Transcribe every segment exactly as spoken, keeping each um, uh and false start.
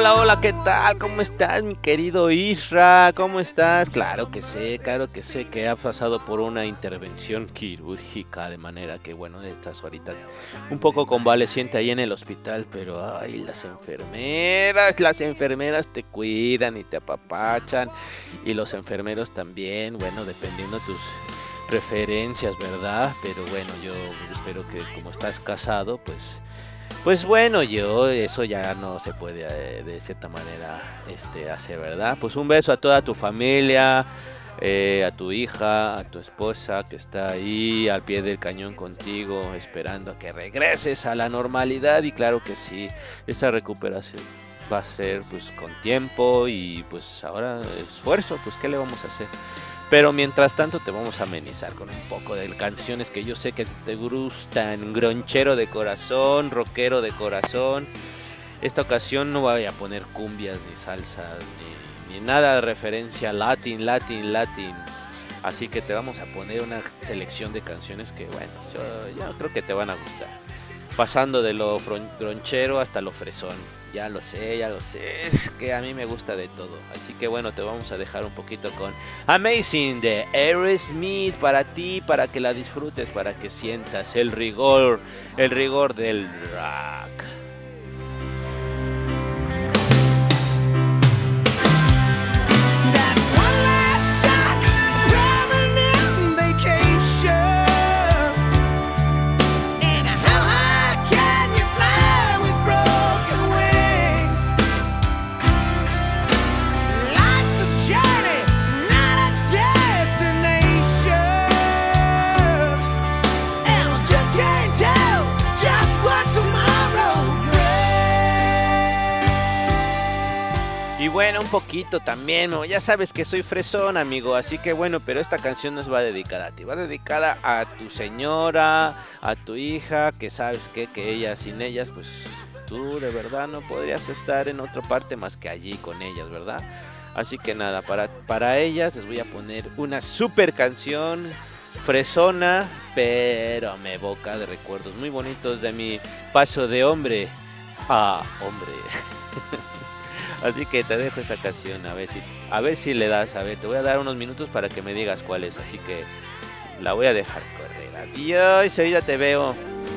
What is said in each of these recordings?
hola, hola, ¿qué tal? ¿Cómo estás, mi querido Isra? ¿Cómo estás? Claro que sé, claro que sé que has pasado por una intervención quirúrgica, de manera que, bueno, estás ahorita un poco convaleciente ahí en el hospital, pero, ay, las enfermeras, las enfermeras te cuidan y te apapachan, y los enfermeros también, bueno, dependiendo tus preferencias, ¿verdad? Pero bueno, yo espero que como estás casado, pues... Pues bueno, yo eso ya no se puede eh, de cierta manera este hacer, ¿verdad? Pues un beso a toda tu familia, eh, a tu hija, a tu esposa que está ahí al pie del cañón contigo, esperando a que regreses a la normalidad. Y claro que sí, esa recuperación va a ser pues con tiempo y pues ahora esfuerzo, pues ¿qué le vamos a hacer? Pero mientras tanto te vamos a amenizar con un poco de canciones que yo sé que te gustan. Gronchero de corazón, rockero de corazón. Esta ocasión no voy a poner cumbias ni salsas ni, ni nada de referencia latin, latin, latin. Así que te vamos a poner una selección de canciones que bueno, yo, yo creo que te van a gustar. Pasando de lo gronchero hasta lo fresón. Ya lo sé, ya lo sé, es que a mí me gusta de todo. Así que bueno, te vamos a dejar un poquito con Amazing de Aerosmith para ti, para que la disfrutes, para que sientas el rigor, el rigor del rock. Bueno, un poquito también, ¿no? Ya sabes que soy fresón, amigo, así que bueno, pero esta canción nos va dedicada a ti, va dedicada a tu señora, a tu hija, que sabes que, que ellas, sin ellas, pues tú de verdad no podrías estar en otra parte más que allí con ellas, ¿verdad? Así que nada, para, para ellas les voy a poner una super canción, fresona, pero me evoca de recuerdos muy bonitos de mi paso de hombre a hombre. Así que te dejo esta canción, a ver si a ver si le das, a ver, te voy a dar unos minutos para que me digas cuál es, así que la voy a dejar correr. Adiós, enseguida te veo.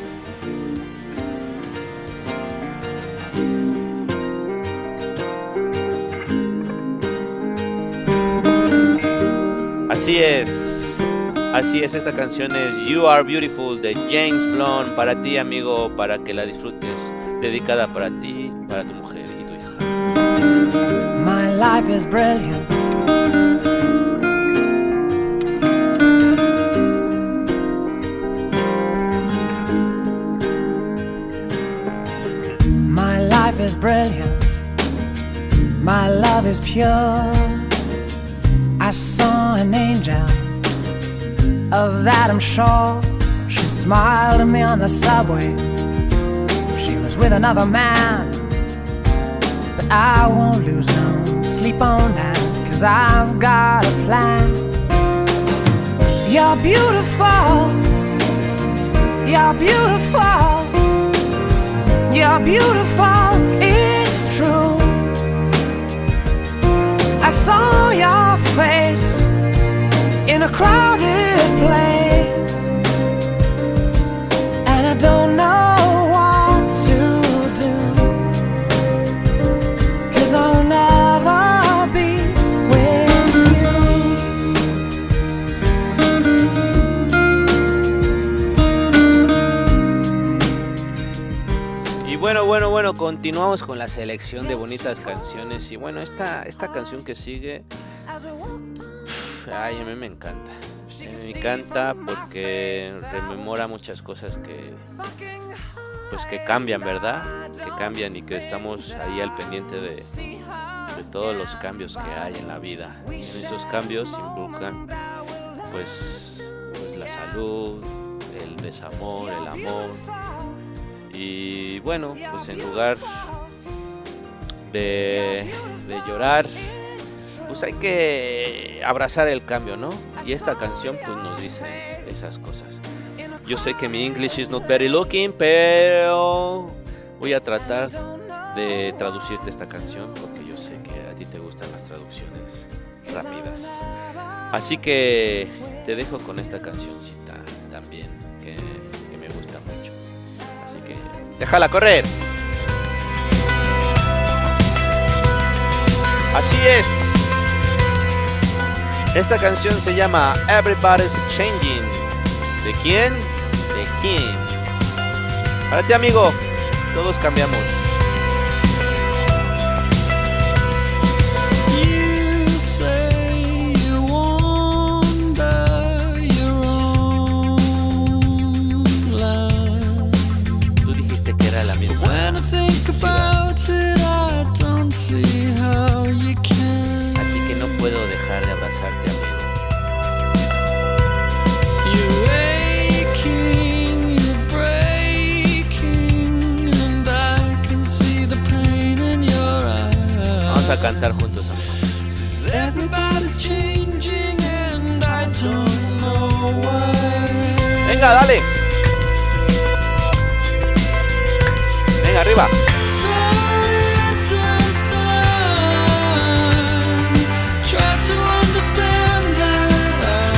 Así es, así es, esta canción es You Are Beautiful de James Blunt, para ti, amigo, para que la disfrutes, dedicada para ti, para tu mujer. My life is brilliant. My life is brilliant. My love is pure. I saw an angel, of that I'm sure. She smiled at me on the subway. She was with another man. I won't lose no sleep on that, 'cause I've got a plan. You're beautiful. You're beautiful. You're beautiful, it's true. I saw your face in a crowded place, and I don't know Bueno, bueno, bueno, continuamos con la selección de bonitas canciones. Y bueno, esta, esta canción que sigue, ay, a mí me encanta. Me encanta porque rememora muchas cosas que, pues que cambian, ¿verdad? Que cambian y que estamos ahí al pendiente de, de todos los cambios que hay en la vida. Y en esos cambios involucran, pues, pues la salud, el desamor, el amor. Y bueno, pues en lugar de, de llorar, pues hay que abrazar el cambio, ¿no? Y esta canción pues nos dice esas cosas. Yo sé que mi English is not very looking, pero voy a tratar de traducirte esta canción, porque yo sé que a ti te gustan las traducciones rápidas. Así que te dejo con esta cancioncita también, que, que me gusta mucho. Así que déjala correr. Así es. Esta canción se llama Everybody's Changing. ¿De quién? De quién. Para ti, amigo, todos cambiamos. Puedo dejar de abrazarte, amigo. You're aching, you're breaking, and I can see the pain in your eyes. Vamos a cantar juntos, amigo. Everybody's changing and I don't know why. Venga, dale. Venga, arriba. To understand that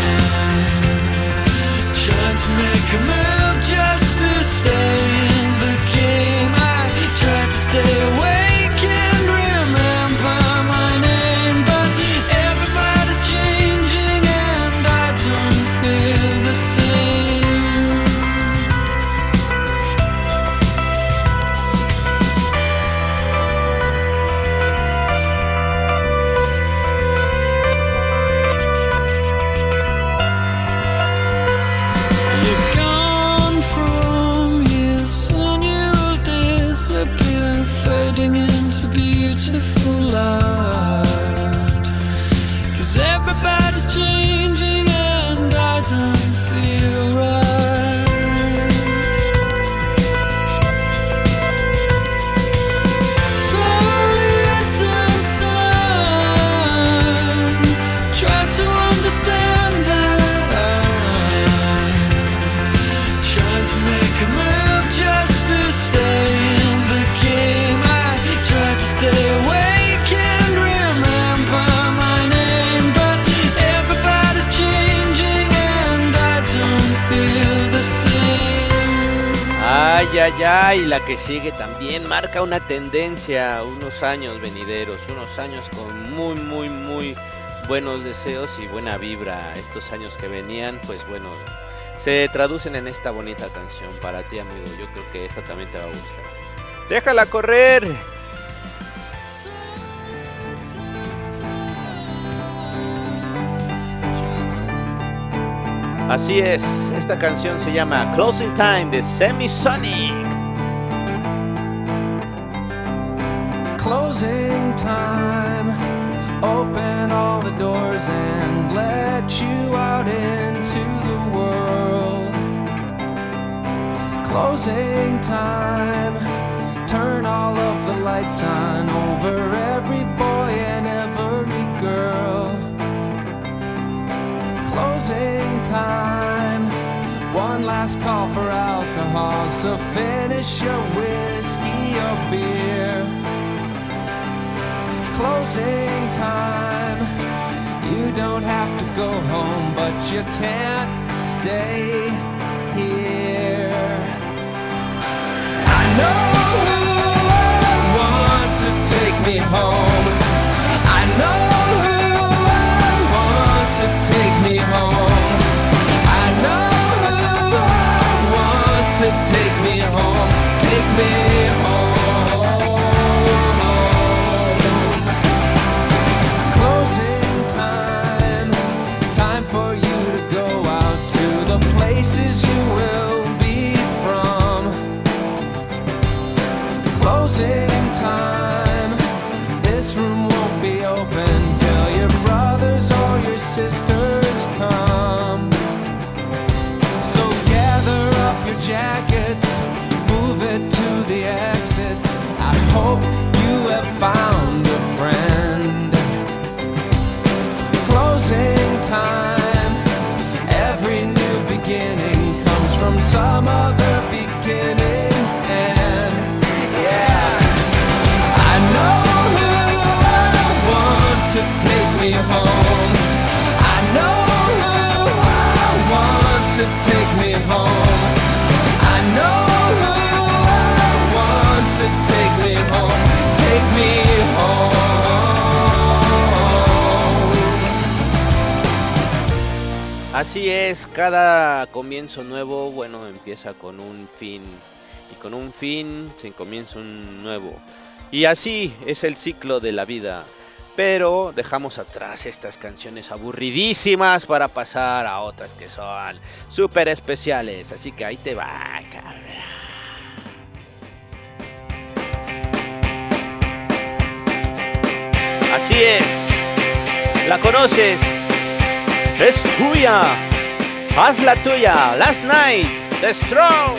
I'm trying to make a move just to stay in the game. I try to stay awake and remember my name, but everybody's changing and I don't feel the same. Fading into beautiful light, 'cause everybody's changing and I don't feel right. So little time, try to understand that I'm trying to make a move just to stay in the game. I try to stay awake and remember my name, but everybody's changing and I don't feel the same. Ay, ay, ay, la que sigue también marca una tendencia, unos años venideros, unos años con muy, muy, muy buenos deseos y buena vibra. Estos años que venían, pues bueno, se traducen en esta bonita canción para ti, amigo. Yo creo que esta también te va a gustar. ¡Déjala correr! Así es, esta canción se llama Closing Time de Semisonic. Closing time, open all the doors and let you out into the world. Closing time, turn all of the lights on over every boy and every girl. Closing time, one last call for alcohol, so finish your whiskey or beer. Closing time, you don't have to go home, but you can't stay here. I know who I want to take me home. I know who I want to take me home. I know who I want to take me home. Take me home. Closing time, time for you to go out to the places you will be from. Closing time, this room won't be open till your brothers or your sisters come. So gather up your jackets, move it to the exits. I hope you have found a friend. Closing time, every new beginning comes from some other beginning's end. Yeah. take me home. I know who I want to take me home. Take me home. Así es, cada comienzo nuevo, bueno, empieza con un fin. Y con un fin se comienza un nuevo. Y así es el ciclo de la vida. Pero dejamos atrás estas canciones aburridísimas para pasar a otras que son súper especiales. Así que ahí te va, cabrón. Así es. La conoces. Es tuya. Haz la tuya. Last Night. The Strokes.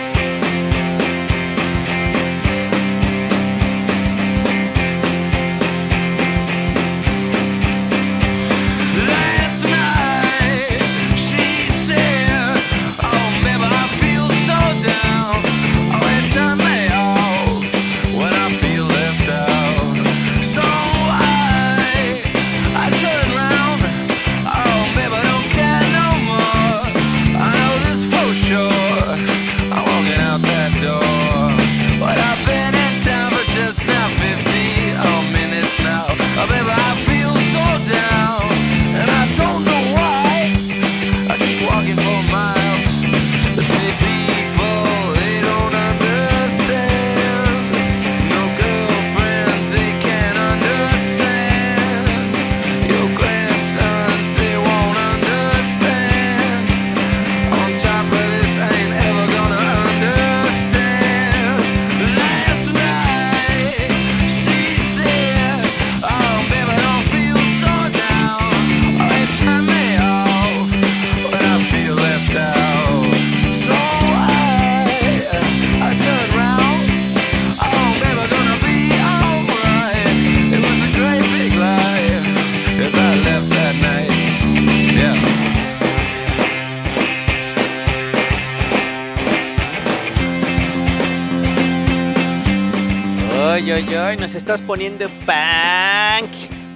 Ay, ay, ay, nos estás poniendo punk,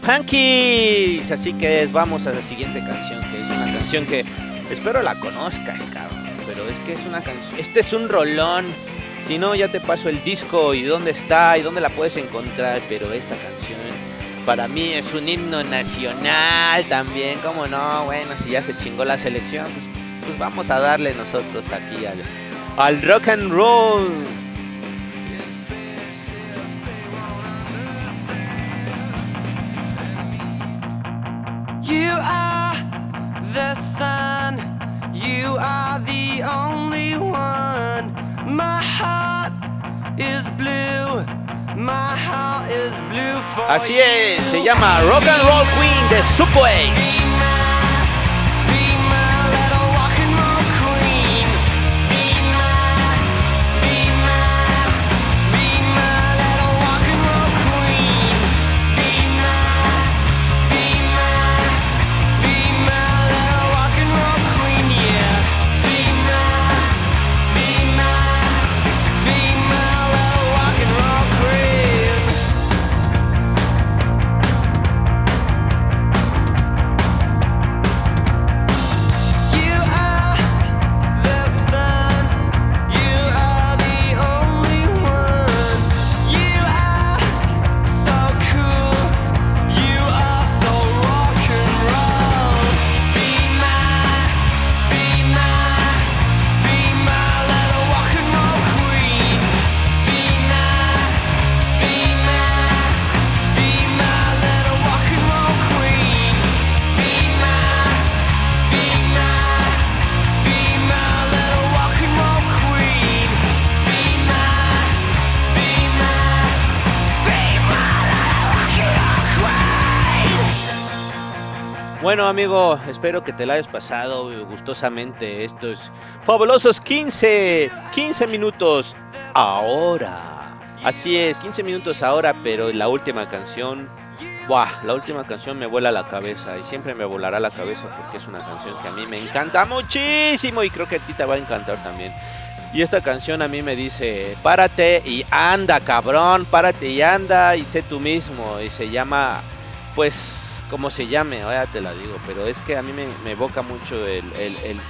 punkies. Así que vamos a la siguiente canción, que es una canción que espero la conozcas, cabrón. Pero es que es una canción, este es un rolón. Si no, ya te paso el disco y dónde está y dónde la puedes encontrar. Pero esta canción para mí es un himno nacional también. ¿Cómo no? Bueno, si ya se chingó la selección, pues, pues vamos a darle nosotros aquí al, al rock and roll. You are the sun, you are the only one. My heart is blue, my heart is blue for Así es, se llama Rock and Roll Queen de Subway. Bueno, amigo, espero que te la hayas pasado gustosamente estos fabulosos quince, quince minutos ahora. Así es, quince minutos ahora, pero la última canción, ¡buah! La última canción me vuela la cabeza y siempre me volará la cabeza porque es una canción que a mí me encanta muchísimo y creo que a ti te va a encantar también. Y esta canción a mí me dice, párate y anda, cabrón, párate y anda y sé tú mismo. Y se llama, pues, como se llame, ahora te la digo, pero es que a mí me, me evoca mucho el, el, el,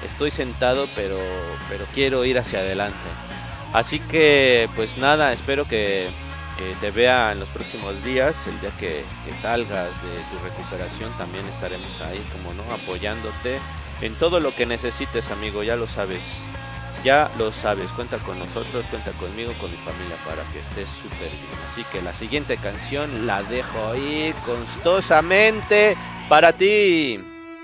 estoy sentado, pero, pero quiero ir hacia adelante. Así que pues nada, espero que, que te vea en los próximos días. El día que, que salgas de tu recuperación también estaremos ahí, como no, apoyándote en todo lo que necesites, amigo, ya lo sabes. Ya lo sabes, cuenta con nosotros, cuenta conmigo, con mi familia para que estés súper bien. Así que la siguiente canción la dejo ahí gustosamente para ti.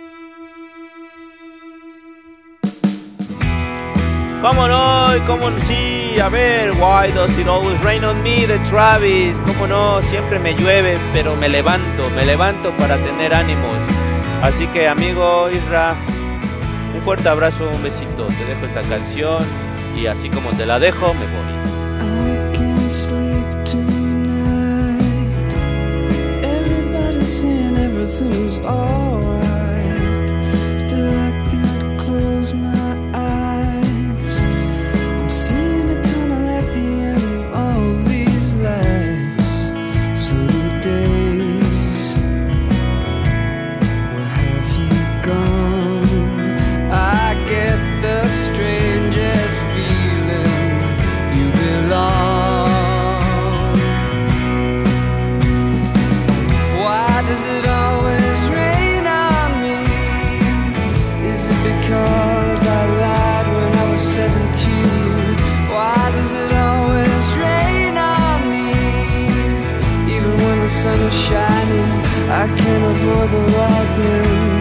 ¿Cómo no? ¿Cómo sí? A ver, Why Does It Always Rain on Me de Travis. ¿Cómo no? Siempre me llueve, pero me levanto, me levanto para tener ánimos. Así que, amigo Isra, un fuerte abrazo, un besito. Te dejo esta canción y así como te la dejo, me voy. I can't sleep tonight. Everybody's saying everything's alright. Still I can't close my eyes. I'm seeing the tunnel at the end of all these lights. So days, where have you gone? I get the strangest feeling you belong. Why does it always rain on me? Is it because I lied when I was seventeen? Why does it always rain on me? Even when the sun is shining, I can't avoid the lightning.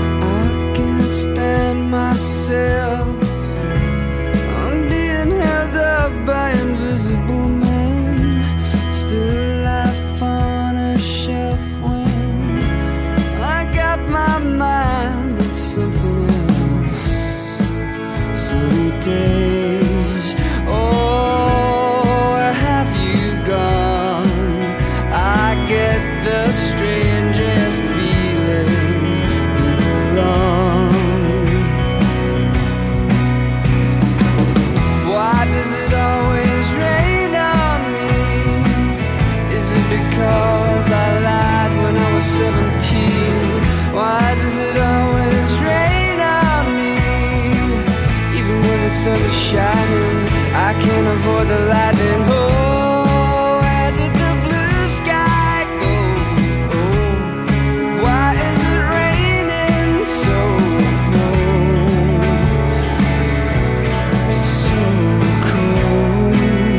Myself, I'm being held up by invisible men. Still life on a shelf when I got my mind on something else. Sunny days, oh, where have you gone? I get the strangest feeling you belong. Because I lied when I was seventeen. Why does it always rain on me? Even when the sun is shining, I can't avoid the lightning. Oh, where did the blue sky go? Oh, why is it raining so cold? It's so cold.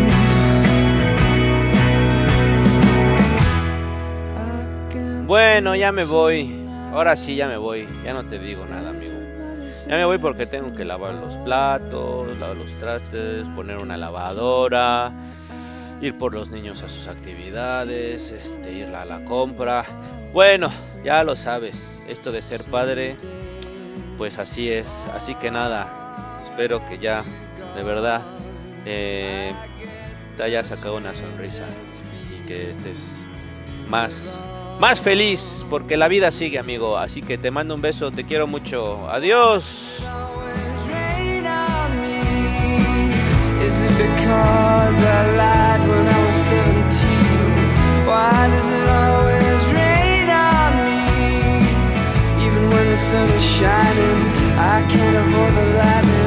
Bueno, ya me voy. Ahora sí, ya me voy. Ya no te digo nada, amigo. Ya me voy porque tengo que lavar los platos, lavar los trastes, poner una lavadora, ir por los niños a sus actividades, este, ir a la compra. Bueno, ya lo sabes. Esto de ser padre, pues así es. Así que nada, espero que ya, de verdad, eh, te hayas sacado una sonrisa y que estés más... más feliz, porque la vida sigue, amigo. Así que te mando un beso, te quiero mucho. Adiós. Is it because I lied when I was seventeen? Why does it always rain on me? Even when the sun is shining, I can't avoid the lightning.